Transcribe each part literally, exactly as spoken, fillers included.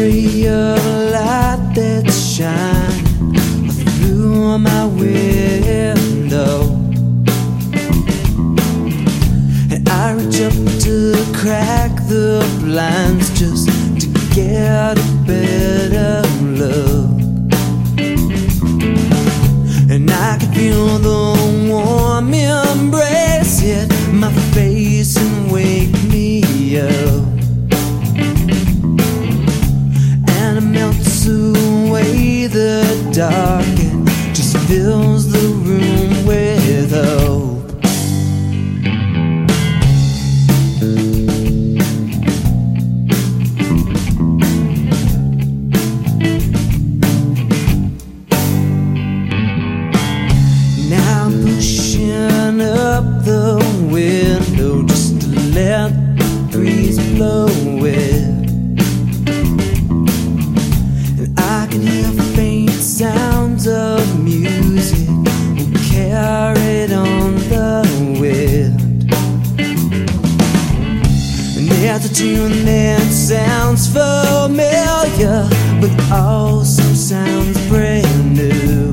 ray of light that shines through my window, and I reach up to crack the blinds just to get a better look. And I can feel the warm embrace hit my face and wake me up, and it melts away the dark and just fills the room with hope. Pushing up the window just to let the breeze blow it, and I can hear faint sounds of music carried on the wind. And there's a tune that sounds familiar but also sounds brand new,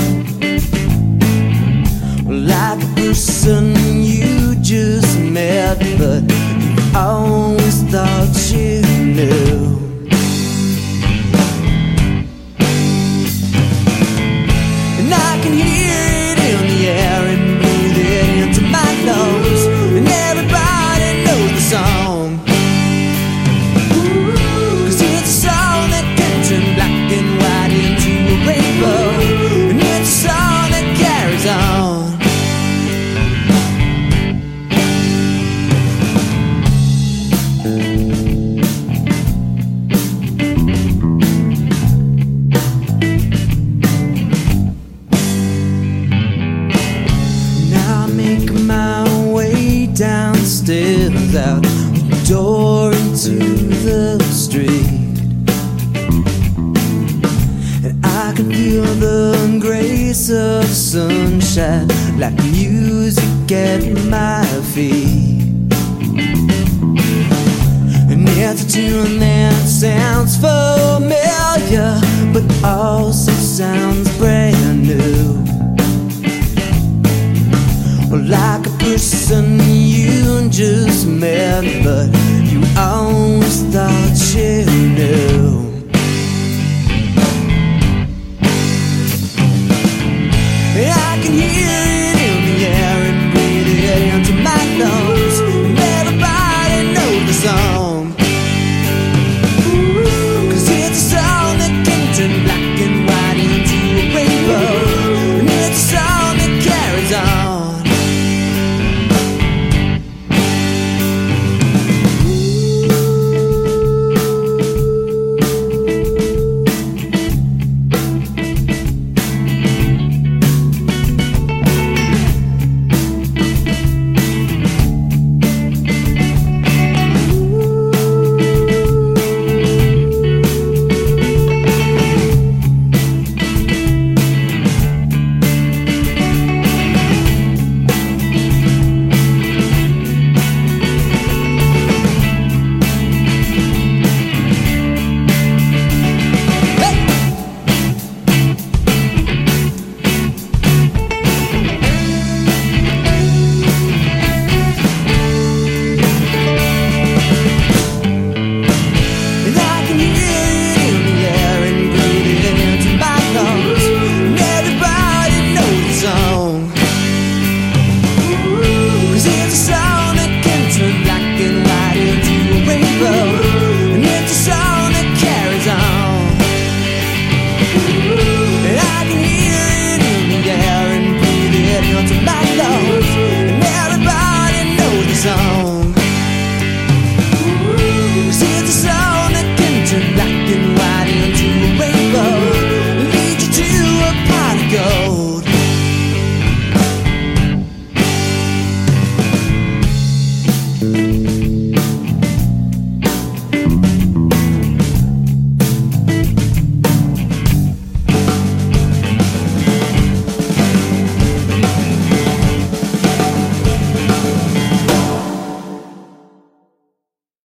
like a person you just met, but you always thought you knew. And I can hear it in the air and breathe it into my lungs, and everybody knows the song, 'cause it's a song that can turn black and white into a rainbow, and it's a song that carries on. Downstairs, out the door into the street, and I can feel the grace of sunshine like music at my feet. And it's a tune that sounds familiar but also sounds brand new, like a person you just met, but you always thought you knew.